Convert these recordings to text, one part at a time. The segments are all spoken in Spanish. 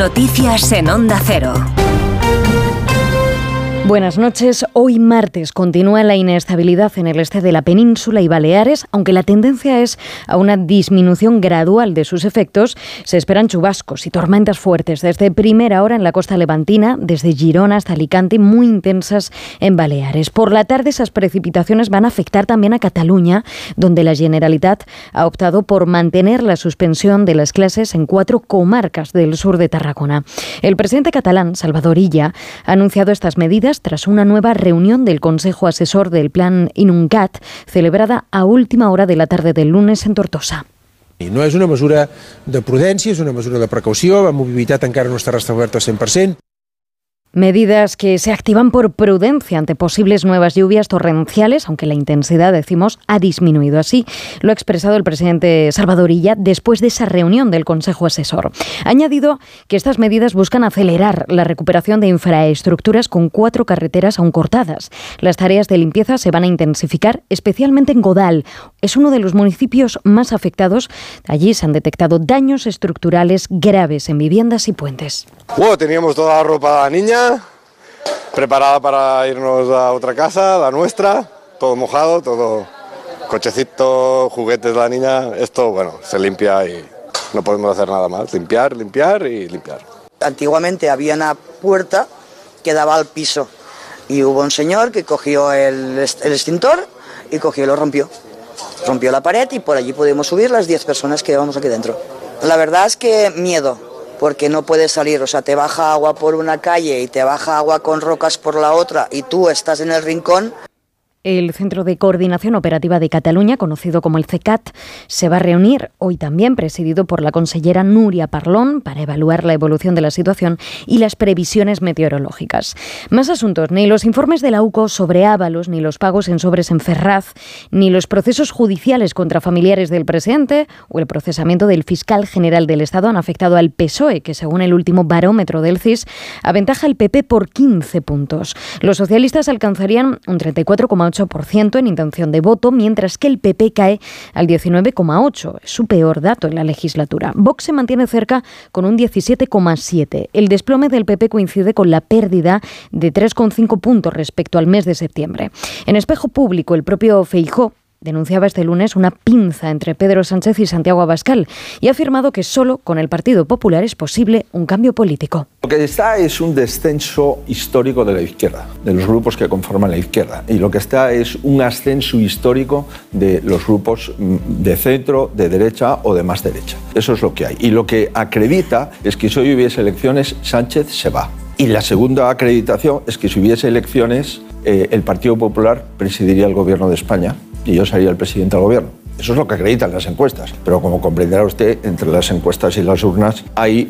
Noticias en Onda Cero. Buenas noches. Hoy martes continúa la inestabilidad en el este de la península y Baleares, aunque la tendencia es a una disminución gradual de sus efectos. Se esperan chubascos y tormentas fuertes desde primera hora en la costa levantina, desde Girona hasta Alicante, muy intensas en Baleares. Por la tarde esas precipitaciones van a afectar también a Cataluña, donde la Generalitat ha optado por mantener la suspensión de las clases en 4 comarcas del sur de Tarragona. El presidente catalán, Salvador Illa, ha anunciado estas medidas tras una nueva reunión del Consejo Asesor del Plan Inuncat, celebrada a última hora de la tarde del lunes en Tortosa. I no és una mesura de prudència, és una mesura de precaució, la mobilitat encara no està restablerta al 100%. Medidas que se activan por prudencia ante posibles nuevas lluvias torrenciales, aunque la intensidad, decimos, ha disminuido. Así lo ha expresado el presidente Salvador Illa después de esa reunión del Consejo Asesor. Ha añadido que estas medidas buscan acelerar la recuperación de infraestructuras con 4 carreteras aún cortadas. Las tareas de limpieza se van a intensificar, especialmente en Godal. Es uno de los municipios más afectados. Allí se han detectado daños estructurales graves en viviendas y puentes. Teníamos toda la ropa de la niña preparada para irnos a otra casa, la nuestra, todo mojado, todo cochecito, juguetes de la niña. Esto, bueno, se limpia y no podemos hacer nada más. Limpiar y limpiar. Antiguamente había una puerta que daba al piso y hubo un señor que cogió el extintor y cogió y lo rompió. Rompió la pared y por allí pudimos subir las 10 personas que llevamos aquí dentro. La verdad es que miedo, porque no puedes salir, o sea, te baja agua por una calle y te baja agua con rocas por la otra y tú estás en el rincón. El Centro de Coordinación Operativa de Cataluña, conocido como el CECAT, se va a reunir hoy también, presidido por la consellera Núria Parlon, para evaluar la evolución de la situación y las previsiones meteorológicas. Más asuntos: ni los informes de la UCO sobre Ábalos, ni los pagos en sobres en Ferraz, ni los procesos judiciales contra familiares del presidente o el procesamiento del fiscal general del Estado han afectado al PSOE, que según el último barómetro del CIS aventaja al PP por 15 puntos. Los socialistas alcanzarían un 34,8% en intención de voto, mientras que el PP cae al 19,8%. Es su peor dato en la legislatura. Vox se mantiene cerca con un 17,7%. El desplome del PP coincide con la pérdida de 3,5 puntos respecto al mes de septiembre. En Espejo Público, el propio Feijóo denunciaba este lunes una pinza entre Pedro Sánchez y Santiago Abascal y ha afirmado que solo con el Partido Popular es posible un cambio político. Lo que está es un descenso histórico de la izquierda, de los grupos que conforman la izquierda, y lo que está es un ascenso histórico de los grupos de centro, de derecha o de más derecha. Eso es lo que hay. Y lo que acredita es que si hoy hubiese elecciones, Sánchez se va. Y la segunda acreditación es que si hubiese elecciones, el Partido Popular presidiría el gobierno de España y yo sería el presidente del gobierno. Eso es lo que acreditan las encuestas. Pero como comprenderá usted, entre las encuestas y las urnas hay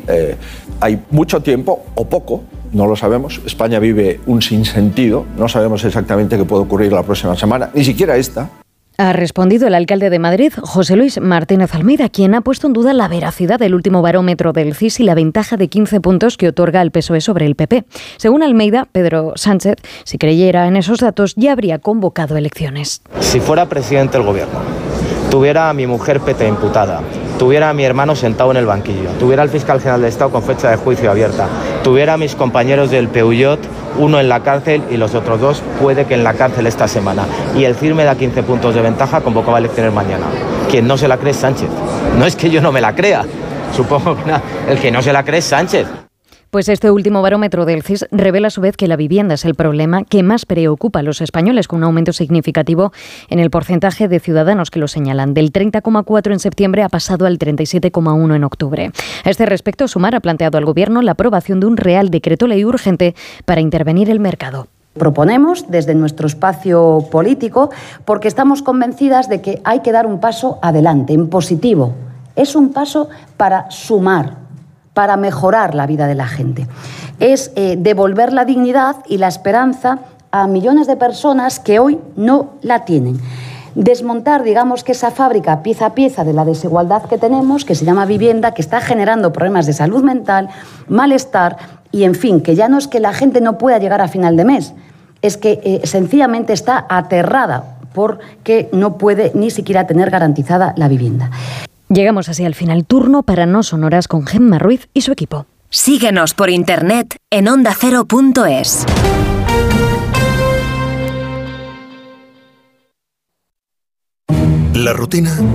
mucho tiempo o poco, no lo sabemos. España vive un sinsentido, no sabemos exactamente qué puede ocurrir la próxima semana, ni siquiera esta. Ha respondido el alcalde de Madrid, José Luis Martínez Almeida, quien ha puesto en duda la veracidad del último barómetro del CIS y la ventaja de 15 puntos que otorga el PSOE sobre el PP. Según Almeida, Pedro Sánchez, si creyera en esos datos, ya habría convocado elecciones. Si fuera presidente del gobierno, tuviera a mi mujer Pete imputada, tuviera a mi hermano sentado en el banquillo, tuviera al fiscal general del Estado con fecha de juicio abierta, tuviera a mis compañeros del PUYOT, uno en la cárcel y los otros 2 puede que en la cárcel esta semana, y el CIR me da 15 puntos de ventaja, convocaba elecciones mañana. Quien no se la cree es Sánchez. No es que yo no me la crea, supongo que el que no se la cree es Sánchez. Pues este último barómetro del CIS revela a su vez que la vivienda es el problema que más preocupa a los españoles, con un aumento significativo en el porcentaje de ciudadanos que lo señalan. Del 30,4% en septiembre ha pasado al 37,1% en octubre. A este respecto, Sumar ha planteado al Gobierno la aprobación de un Real Decreto Ley urgente para intervenir el mercado. Proponemos desde nuestro espacio político porque estamos convencidas de que hay que dar un paso adelante, en positivo. Es un paso para sumar, para mejorar la vida de la gente. Es devolver la dignidad y la esperanza a millones de personas que hoy no la tienen. Desmontar, digamos, que esa fábrica pieza a pieza de la desigualdad que tenemos, que se llama vivienda, que está generando problemas de salud mental, malestar y, en fin, que ya no es que la gente no pueda llegar a final de mes, es que sencillamente está aterrada porque no puede ni siquiera tener garantizada la vivienda. Llegamos así al final. Turno para No Sonoras con Gemma Ruiz y su equipo. Síguenos por internet en ondacero.es. La rutina